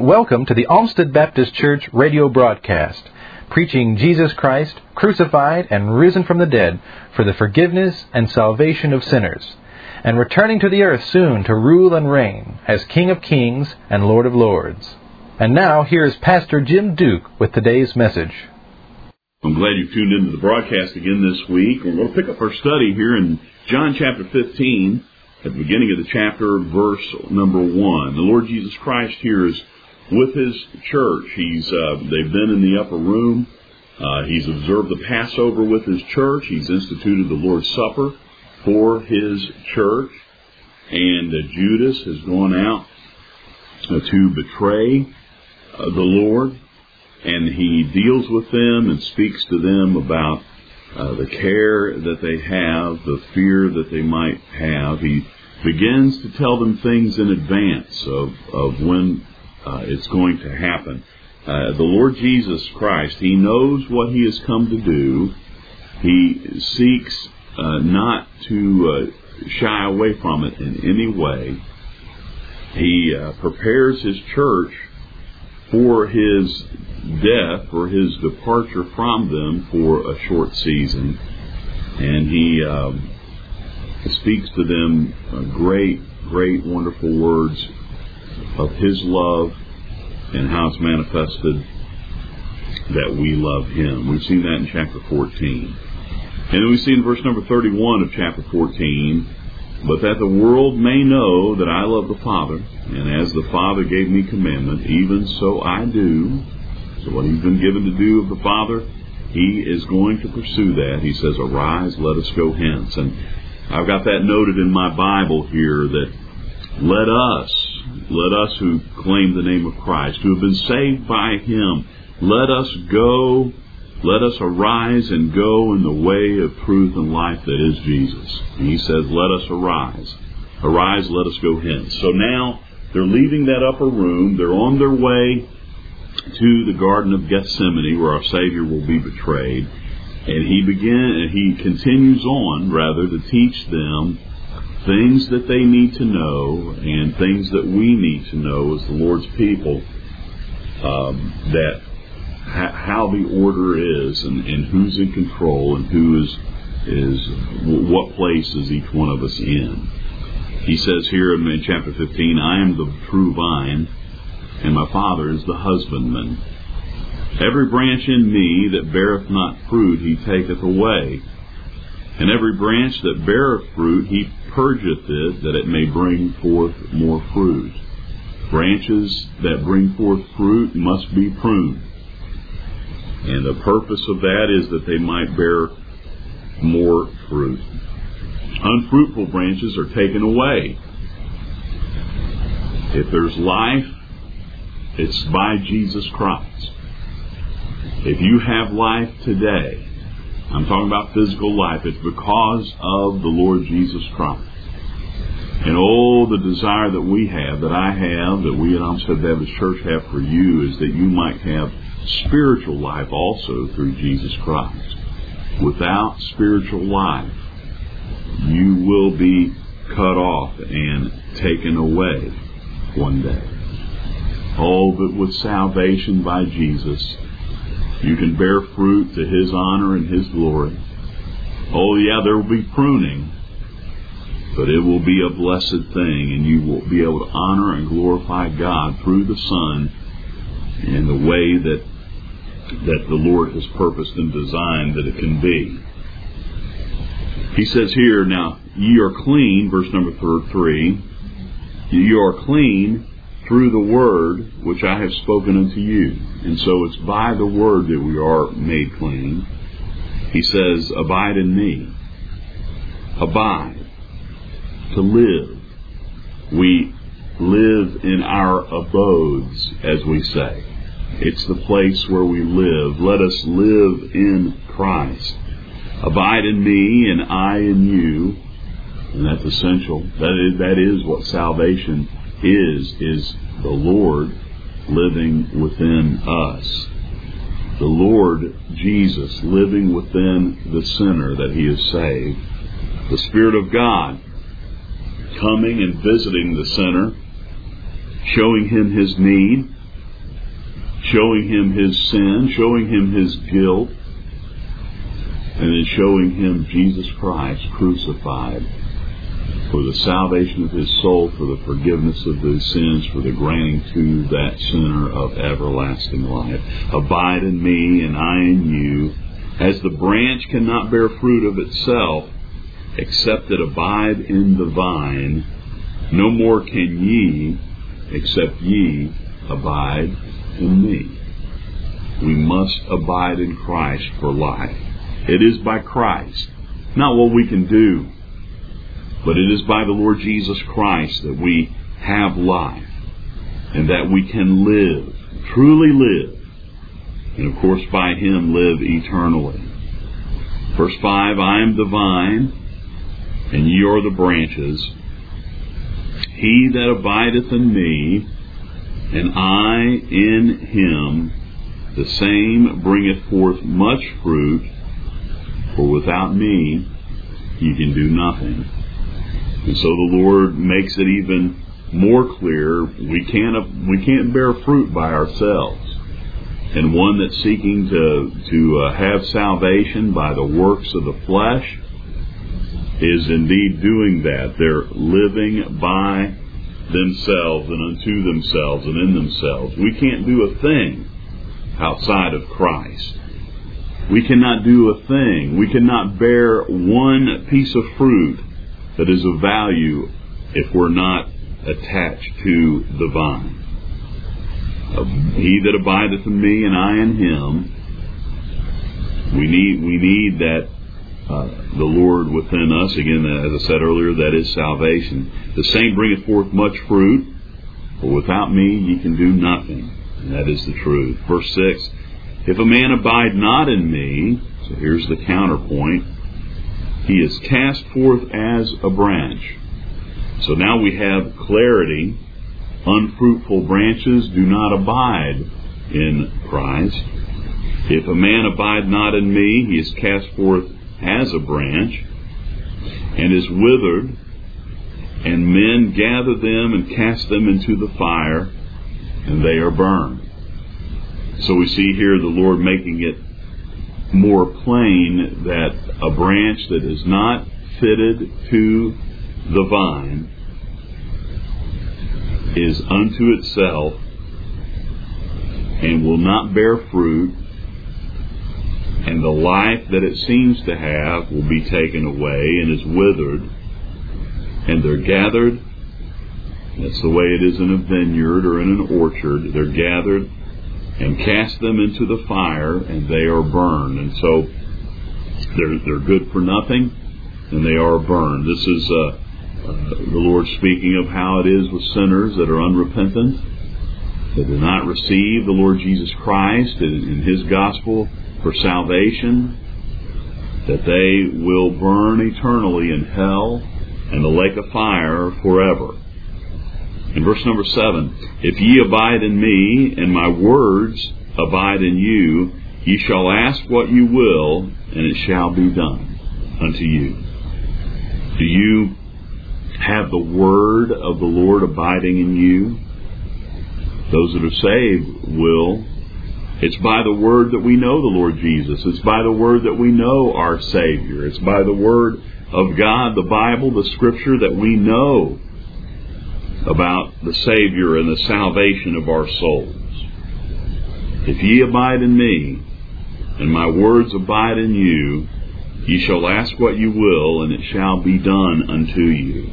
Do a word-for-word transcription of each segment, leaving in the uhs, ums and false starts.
and welcome to the Olmsted Baptist Church radio broadcast, preaching Jesus Christ, crucified and risen from the dead for the forgiveness and salvation of sinners, and returning to the earth soon to rule and reign as King of Kings and Lord of Lords. And now, here's Pastor Jim Duke with today's message. I'm glad you've tuned into the broadcast again this week. We're going to pick up our study here in John chapter fifteen, at the beginning of the chapter, verse number one. The Lord Jesus Christ here is with His church. He's uh, they've been in the upper room. Uh, he's observed the Passover with His church. He's instituted the Lord's Supper for His church. And uh, Judas has gone out uh, to betray uh, the Lord. And He deals with them and speaks to them about uh, the care that they have, the fear that they might have. He begins to tell them things in advance of, of when uh, it's going to happen. Uh, the Lord Jesus Christ, He knows what He has come to do. He seeks uh, not to uh, shy away from it in any way. He uh, prepares His church for His death, for His departure from them for a short season. And He um, speaks to them uh, great, great, wonderful words of His love and how it's manifested that we love Him. We've seen that in chapter fourteen. And then we see in verse number thirty-one of chapter fourteen, "But that the world may know that I love the Father, and as the Father gave me commandment, even so I do." So what He's been given to do of the Father, He is going to pursue that. He says, "Arise, let us go hence." And I've got that noted in my Bible here, that let us, let us who claim the name of Christ, who have been saved by Him, let us go, let us arise and go in the way of truth and life that is Jesus. And He says, let us arise. Arise, let us go hence. So now they're leaving that upper room. They're on their way to the Garden of Gethsemane, where our Savior will be betrayed. And he begin, and he continues on, rather, to teach them things that they need to know and things that we need to know as the Lord's people, um, that ha- how the order is and, and who's in control and who is, is what place is each one of us in. He says here in chapter fifteen, "I am the true vine, and my Father is the husbandman. Every branch in me that beareth not fruit, He taketh away. And every branch that beareth fruit, He purgeth it, that it may bring forth more fruit." Branches that bring forth fruit must be pruned. And the purpose of that is that they might bear more fruit. Unfruitful branches are taken away. If there's life, it's by Jesus Christ. If you have life today, I'm talking about physical life, it's because of the Lord Jesus Christ. And oh, the desire that we have, that I have, that we at Olmsted Baptist Church have for you, is that you might have spiritual life also through Jesus Christ. Without spiritual life, you will be cut off and taken away one day. Oh, but with salvation by Jesus, you can bear fruit to His honor and His glory. Oh, yeah, there will be pruning, but it will be a blessed thing, and you will be able to honor and glorify God through the Son in the way that that the Lord has purposed and designed that it can be. He says here, "Now, ye are clean," verse number three, "ye are clean through the word which I have spoken unto you." And so it's by the word that we are made clean. He says, "Abide in me." Abide. To live. We live in our abodes, as we say. It's the place where we live. Let us live in Christ. Abide in me and I in you. And that's essential. That is, that is what salvation is, is the Lord living within us. The Lord Jesus living within the sinner that He has saved. The Spirit of God coming and visiting the sinner, showing him his need, showing him his sin, showing him his guilt, and then showing him Jesus Christ crucified for the salvation of his soul, for the forgiveness of his sins, for the granting to that sinner of everlasting life. Abide in me, and I in you. As the branch cannot bear fruit of itself, except it abide in the vine, no more can ye, except ye abide in me. We must abide in Christ for life. It is by Christ, not what we can do, but it is by the Lord Jesus Christ that we have life and that we can live, truly live, and of course by Him live eternally. Verse five, I am the vine, and ye are the branches. He that abideth in me, and I in him, the same bringeth forth much fruit, for without me ye can do nothing. And so the Lord makes it even more clear, we can't we can't bear fruit by ourselves. And one that's seeking to to uh, have salvation by the works of the flesh is indeed doing that. They're living by themselves and unto themselves and in themselves. We can't do a thing outside of Christ. We cannot do a thing. We cannot bear one piece of fruit that is of value if we're not attached to the vine. Uh, he that abideth in me and I in him. We need we need that uh, the Lord within us. Again, as I said earlier, that is salvation. The same bringeth forth much fruit, for without me ye can do nothing. And that is the truth. Verse six, if a man abide not in me, so here's the counterpoint, he is cast forth as a branch. So now we have clarity. Unfruitful branches do not abide in Christ. If a man abide not in me, he is cast forth as a branch, and is withered, and men gather them and cast them into the fire, and they are burned. So we see here the Lord making it more plain that a branch that is not fitted to the vine is unto itself and will not bear fruit, and the life that it seems to have will be taken away and is withered, and they're gathered. That's the way it is in a vineyard or in an orchard. They're gathered and cast them into the fire, and they are burned. And so they're, they're good for nothing, and they are burned. This is uh, uh, the Lord speaking of how it is with sinners that are unrepentant, that do not receive the Lord Jesus Christ in, in His gospel for salvation, that they will burn eternally in hell and the lake of fire forever. In verse number seven, if ye abide in me, and my words abide in you, ye shall ask what you will, and it shall be done unto you. Do you have the word of the Lord abiding in you? Those that are saved will. It's by the word that we know the Lord Jesus. It's by the word that we know our Savior. It's by the word of God, the Bible, the Scripture, that we know about the Savior and the salvation of our souls. If ye abide in me, and my words abide in you, ye shall ask what you will, and it shall be done unto you.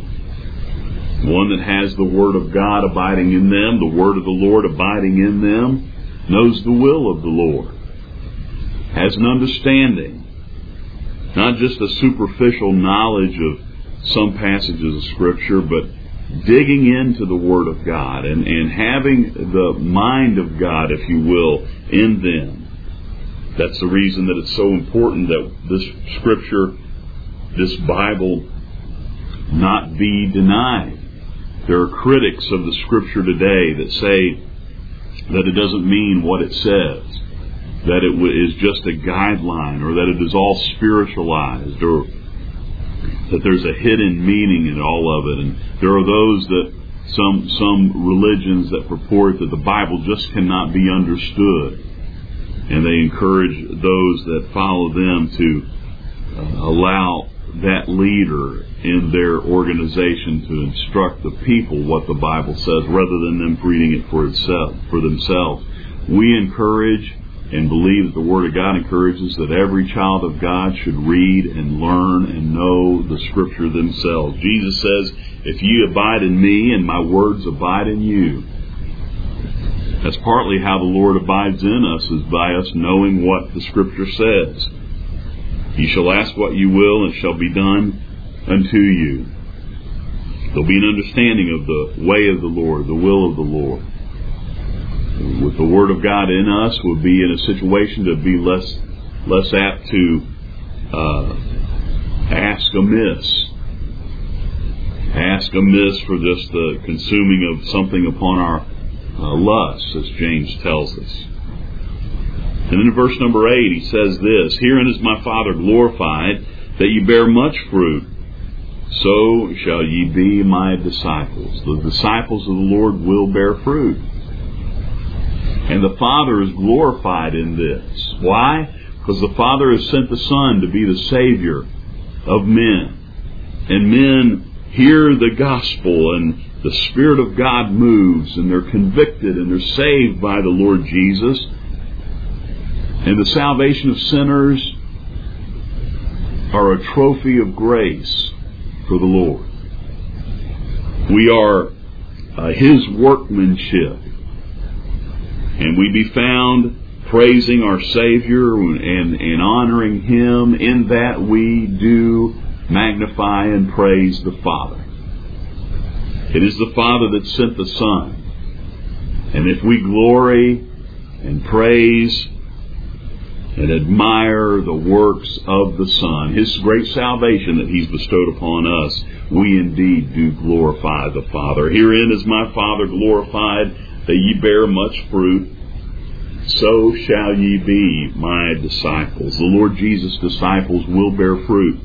One that has the Word of God abiding in them, the Word of the Lord abiding in them, knows the will of the Lord, has an understanding, not just a superficial knowledge of some passages of Scripture, but digging into the Word of God and, and having the mind of God, if you will, in them. That's the reason that it's so important that this Scripture, this Bible, not be denied. There are critics of the Scripture today that say that it doesn't mean what it says, that it is just a guideline, or that it is all spiritualized, or that there's a hidden meaning in all of it. And there are those that some some religions that purport that the Bible just cannot be understood, and they encourage those that follow them to uh, allow that leader in their organization to instruct the people what the Bible says rather than them reading it for itself for themselves. We encourage and believe that the Word of God encourages that every child of God should read and learn and know the Scripture themselves. Jesus says, if you abide in me and my words abide in you. That's partly how the Lord abides in us, is by us knowing what the Scripture says. You shall ask what you will, and it shall be done unto you. There'll be an understanding of the way of the Lord, the will of the Lord. With the Word of God in us, we'll be in a situation to be less less apt to uh, ask amiss. Ask amiss for just the consuming of something upon our uh, lusts, as James tells us. And then in verse number eight, he says this, herein is my Father glorified, that ye bear much fruit, so shall ye be my disciples. The disciples of the Lord will bear fruit. And the Father is glorified in this. Why? Because the Father has sent the Son to be the Savior of men. And men hear the gospel, and the Spirit of God moves, and they're convicted, and they're saved by the Lord Jesus. And the salvation of sinners are a trophy of grace for the Lord. We are uh, His workmanship. And we be found praising our Savior and, and honoring Him. In that we do magnify and praise the Father. It is the Father that sent the Son. And if we glory and praise and admire the works of the Son, His great salvation that He's bestowed upon us, we indeed do glorify the Father. Herein is my Father glorified, that ye bear much fruit, so shall ye be my disciples. The Lord Jesus' disciples will bear fruit.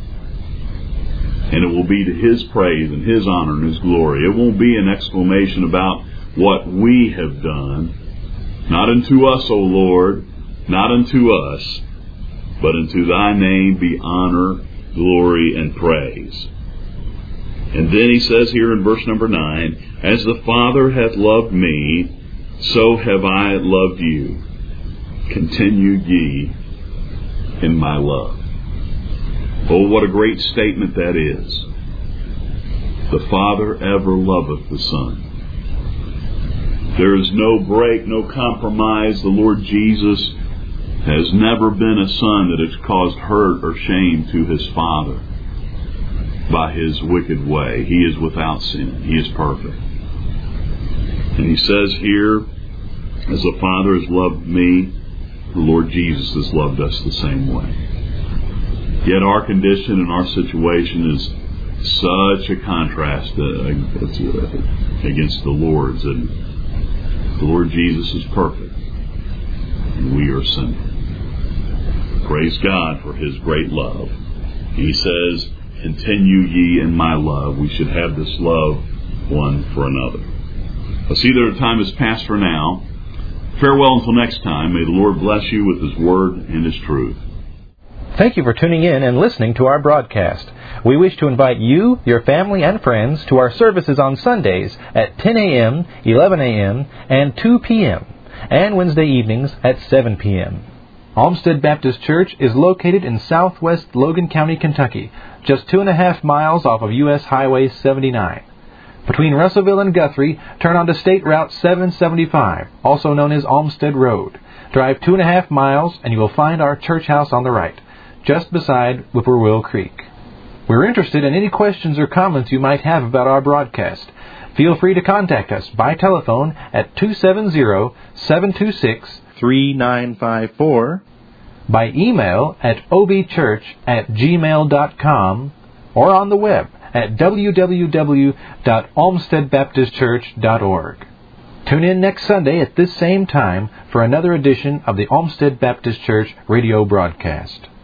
And it will be to His praise and His honor and His glory. It won't be an exclamation about what we have done. Not unto us, O Lord, not unto us, but unto Thy name be honor, glory, and praise. And then he says here in verse number nine, as the Father hath loved me, so have I loved you. Continue ye in my love. Oh, what a great statement that is. The Father ever loveth the Son. There is no break, no compromise. The Lord Jesus has never been a son that has caused hurt or shame to His Father by His wicked way. He is without sin. He is perfect. And He says here, as the Father has loved me, the Lord Jesus has loved us the same way. Yet our condition and our situation is such a contrast against the Lord's. And the Lord Jesus is perfect, and we are sinful. Praise God for His great love. He says, continue ye in my love. We should have this love one for another. I see that our time has passed for now. Farewell until next time. May the Lord bless you with His Word and His truth. Thank you for tuning in and listening to our broadcast. We wish to invite you, your family, and friends to our services on Sundays at ten a.m., eleven a.m., and two p.m., and Wednesday evenings at seven p.m. Olmsted Baptist Church is located in southwest Logan County, Kentucky, just two and a half miles off of U S Highway seventy-nine. Between Russellville and Guthrie, turn onto State Route seven seventy-five, also known as Olmsted Road. Drive two and a half miles and you will find our church house on the right, just beside Whippoorwill Creek. We're interested in any questions or comments you might have about our broadcast. Feel free to contact us by telephone at two seven zero, seven two six, three nine five four, by email at obchurch at gmail dot com, or on the web at w w w dot olmsted baptist church dot org. Tune in next Sunday at this same time for another edition of the Olmsted Baptist Church radio broadcast.